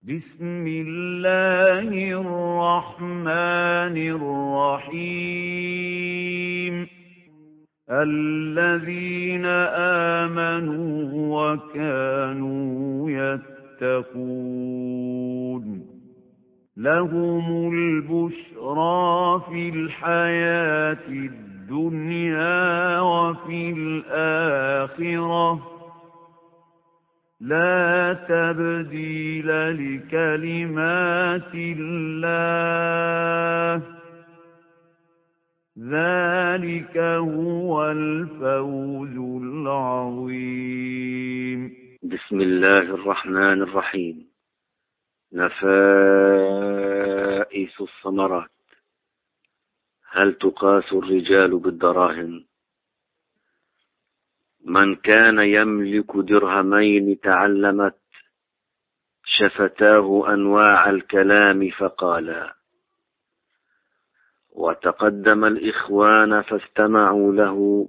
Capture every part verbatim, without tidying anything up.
بسم الله الرحمن الرحيم الذين آمنوا وكانوا يتقون لهم البشرى في الحياة الدنيا وفي الآخرة لا تبديل لكلمات الله ذلك هو الفوز العظيم. بسم الله الرحمن الرحيم. نفائس الثمرات. هل تقاس الرجال بالدراهم؟ من كان يملك درهمين تعلمت شفتاه أنواع الكلام فقالا، وتقدم الإخوان فاستمعوا له،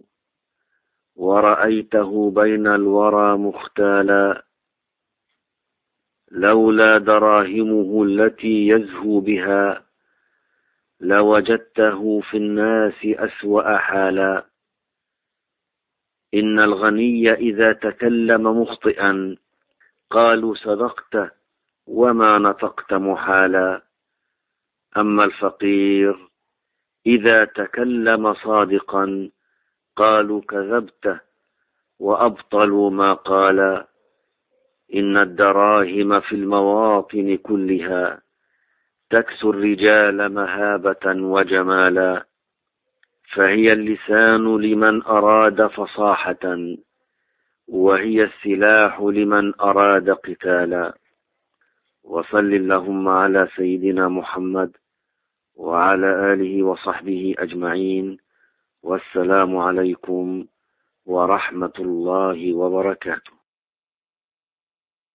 ورأيته بين الورى مختالا، لولا دراهمه التي يزهو بها لوجدته في الناس أسوأ حالا. إن الغني إذا تكلم مخطئا قالوا صدقت وما نطقت محالا، أما الفقير إذا تكلم صادقا قالوا كذبت وأبطلوا ما قال. إن الدراهم في المواطن كلها تكسو الرجال مهابة وجمالا، فهي اللسان لمن أراد فصاحة، وهي السلاح لمن أراد قتالا. وصل اللهم على سيدنا محمد وعلى آله وصحبه أجمعين، والسلام عليكم ورحمة الله وبركاته.